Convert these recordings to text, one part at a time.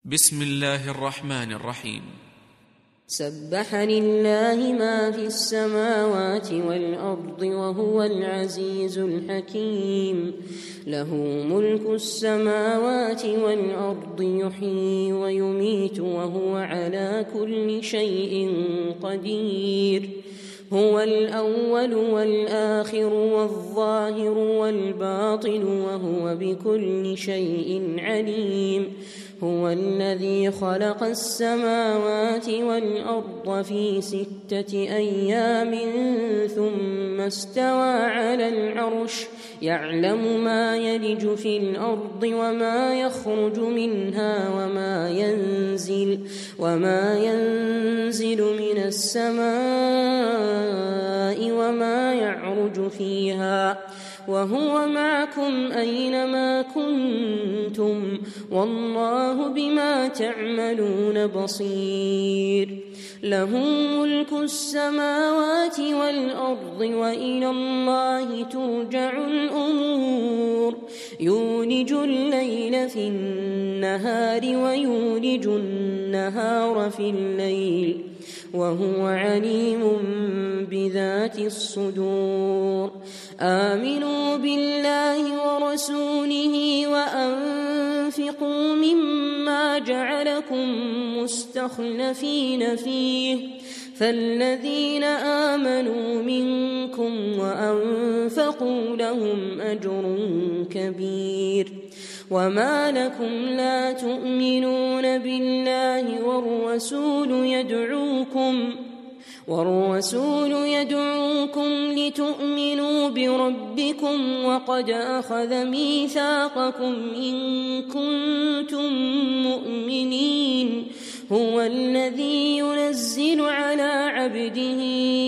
بسم الله الرحمن الرحيم. سبح لله ما في السماوات والأرض وهو العزيز الحكيم. له ملك السماوات والأرض، يحيي ويميت وهو على كل شيء قدير. هو الأول والآخر والظاهر والباطن وهو بكل شيء عليم. هو الذي خلق السماوات والأرض في 6 أيام ثم استوى على العرش، يعلم ما يلج في الأرض وما يخرج منها وما ينزل من السماء وما يعرج فيها، وهو معكم أينما كنتم، والله بما تعملون بصير. له ملك السماوات والأرض وإلى الله ترجع الأمور. يولج الليل في النهار ويولج النهار في الليل، وهو عليم بذات الصدور. آمنوا بالله ورسوله وأنفقوا مما جعلكم مستخلفين فيه، فالذين آمنوا منكم وأنفقوا لهم أجر كبير. وما لكم لا تؤمنون بالله والرسول يدعوكم لتؤمنوا بربكم وقد أخذ ميثاقكم إن كنتم مؤمنين. هو الذي ينزل على عبده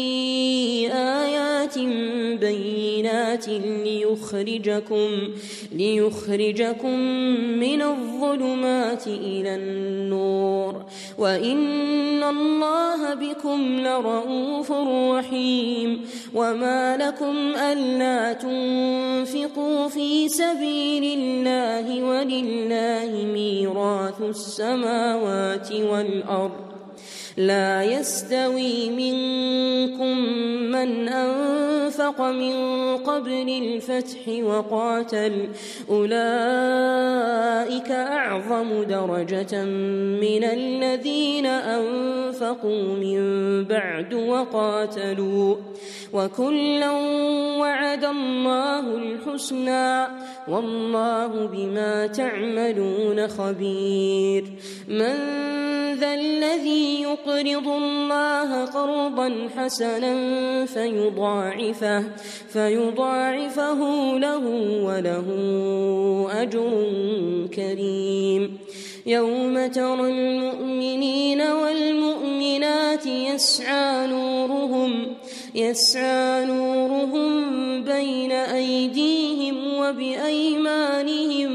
آيات بينات ليخرجكم من الظلمات إلى النور، وإن الله بكم لرءوف رحيم. وما لكم ألا تنفقوا في سبيل الله ولله ميراث السماوات والأرض، لا يستوي منكم من أنفق من قبل الفتح وقاتل، أولئك أعظم درجة من الذين أنفقوا من بعد وقاتلوا، وكلا وعد الله الحسنى، والله بما تعملون خبير. من ذا الذي يقرض الله قرضا حسنا فيضاعفه له وله أجر كريم. يوم ترى المؤمنين والمؤمنات يسعى نورهم بين أيديهم وبأيمانهم،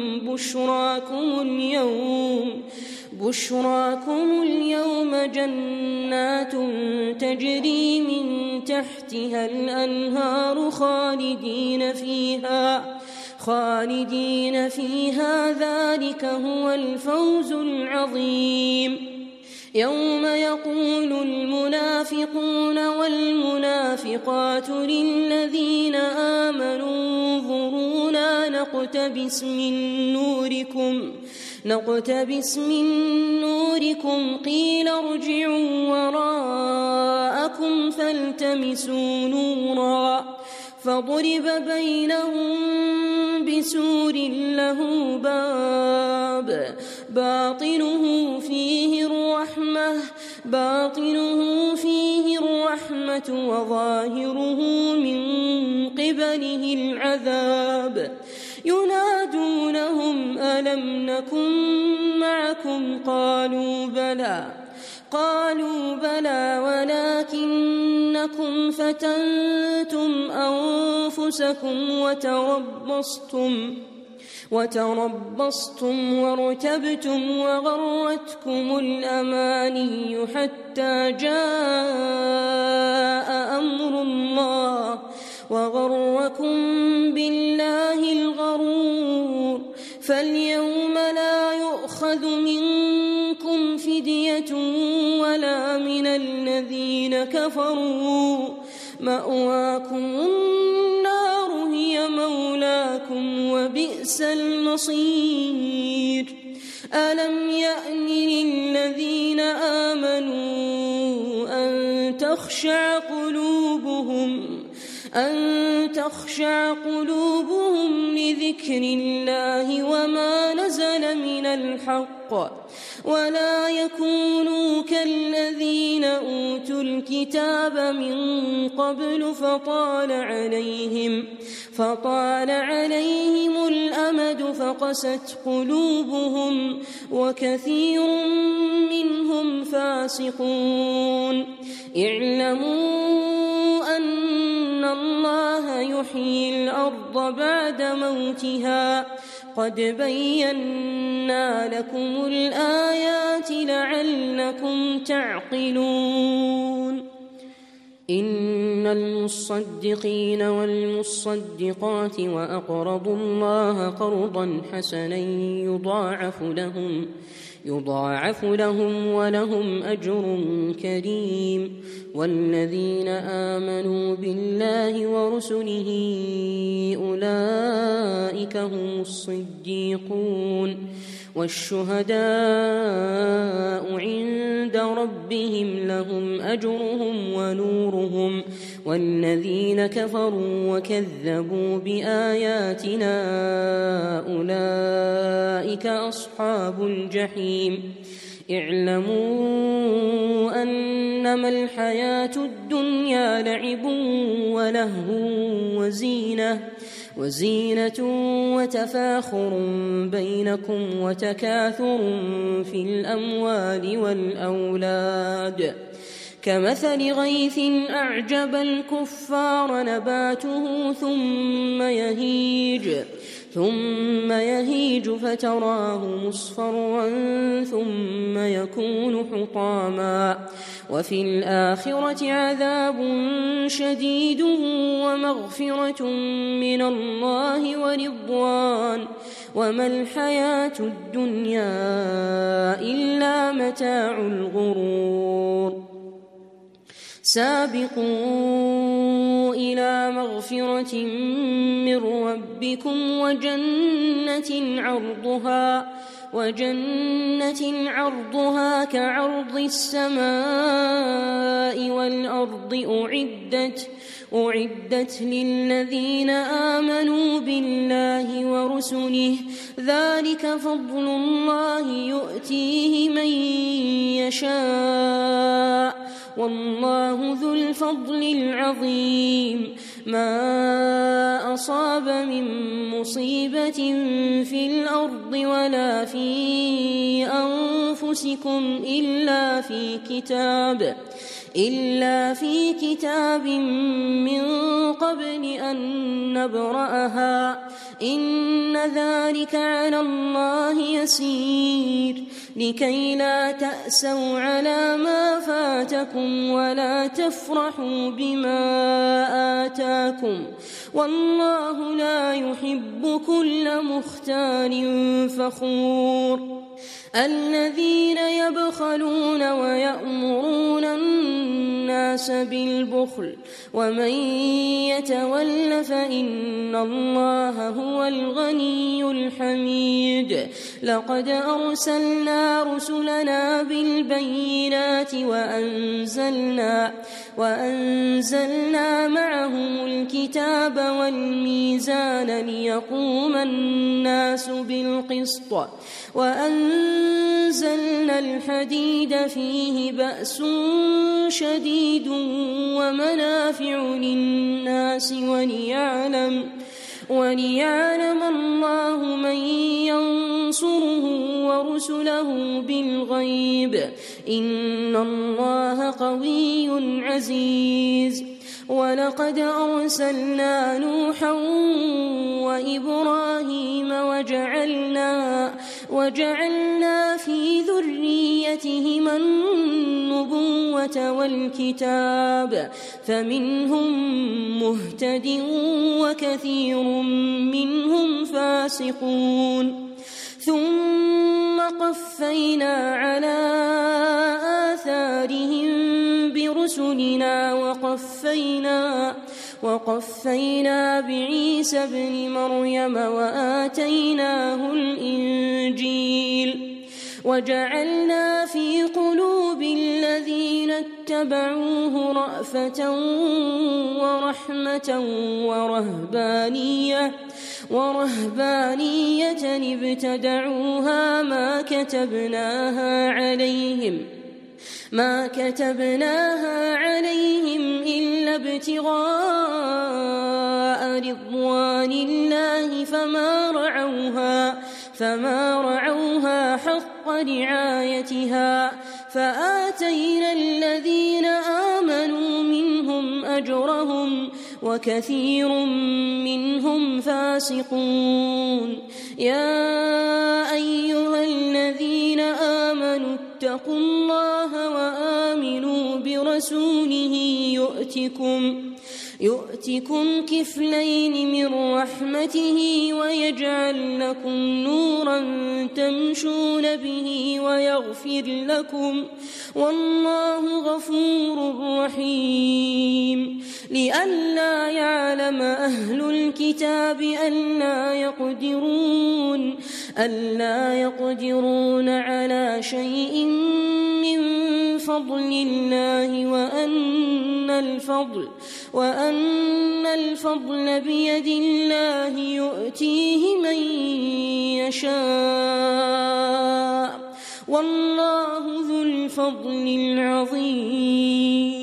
بشراكم اليوم جنات تجري من تحتها الأنهار خالدين فيها، ذلك هو الفوز العظيم. يوم يقول المنافقون والمنافقات للذين آمنوا انظرونا نقتبس من نوركم قيل ارجعوا وراءكم فالتمسوا نورا، فضرب بينهم بسور له باب باطنه فيه الرحمة وظاهره من قبله العذاب. ينادونهم ألم نكن معكم؟ قالوا بلى ولكنكم فتنتم أنفسكم وتربصتم وارتبتم وغرتكم الأماني حتى جاء أمر الله وغركم بالله الغرور. فاليوم لا يؤخذ يؤخذ منكم فدية ولا من الذين كفروا، مأواكم النار هي مولاكم وبئس المصير. ألم يأن للذين آمنوا أن تخشع قلوبهم لذكر الله وما نزل من الحق، ولا يكونوا كالذين أوتوا الكتاب من قبل فطال عليهم الأمد فقست قلوبهم وكثير منهم فاسقون. اعلموا أن الله يحيي الأرض بعد موتها، قد بينا لكم الآيات لعلكم تعقلون. إن المصدقين والمصدقات وأقرضوا الله قرضا حسنا يضاعف لهم ولهم أجر كريم. والذين آمنوا بالله ورسله أولئك هم الصديقون والشهداء عند ربهم لهم أجرهم ونورهم. والذين كفروا وكذبوا بآياتنا أولئك أصحاب الجحيم. اعلموا أنما الحياة الدنيا لعب ولهو وزينة وتفاخر بينكم وتكاثر في الأموال والأولاد، كمثل غيث أعجب الكفار نباته ثم يهيج فتراه مصفرا ثم يكون حطاما، وفي الآخرة عذاب شديد ومغفرة من الله ورضوان، وما الحياة الدنيا إلا متاع الغرور. سابقوا إلى مغفرة من ربكم وجنة عرضها كعرض السماء والأرض أعدت للذين آمنوا بالله ورسله، ذلك فضل الله يؤتيه من يشاء والله ذو الفضل العظيم. ما أصاب من مصيبة في الأرض ولا في أنفسكم إلا في كتاب من قبل أن نبرأها، إن ذلك على الله يسير. لكي لا تأسوا على ما فاتكم ولا تفرحوا بما آتاكم، والله لا يحب كل مختال فخور. الذين يبخلون ويأمرون الناس بالبخل ومن يتول فإن الله هو الغني الحميد. لقد أرسلنا رسلنا بالبينات وأنزلنا معهم الكتاب والميزان ليقوم الناس بالقسط، وأنزلنا الحديد فيه بأس شديد ومنافع للناس وليعلم الله من ينصره ورسله بالغيب، إن الله قوي عزيز. ولقد أرسلنا نوحا وإبراهيم وجعلنا في ذريتهما النبوة والكتاب، فمنهم مهتد وكثير منهم فاسقون. ثم قفينا على آثارهم برسلنا وقفينا بعيسى ابن مريم وآتيناه الإنجيل وجعلنا في قلوب الذين اتبعوه رأفة ورحمة ورهبانية ابتدعوها ما كتبناها عليهم إلا ابتغاء رضوان الله فما رعوها حق رعايتها فآتينا الذين آمنوا منهم أجرهم وكثير منهم فاسقون. يا أيها الذين آمنوا اتقوا الله وآمنوا برسوله يؤتكم كفلين من رحمته ويجعل لكم نورا تمشون به ويغفر لكم والله غفور رحيم. لئلا يعلم أهل الكتاب ألا يقدرون على شيء من فضل الله وأن الفضل بيد الله يؤتيه من يشاء والله ذو الفضل العظيم.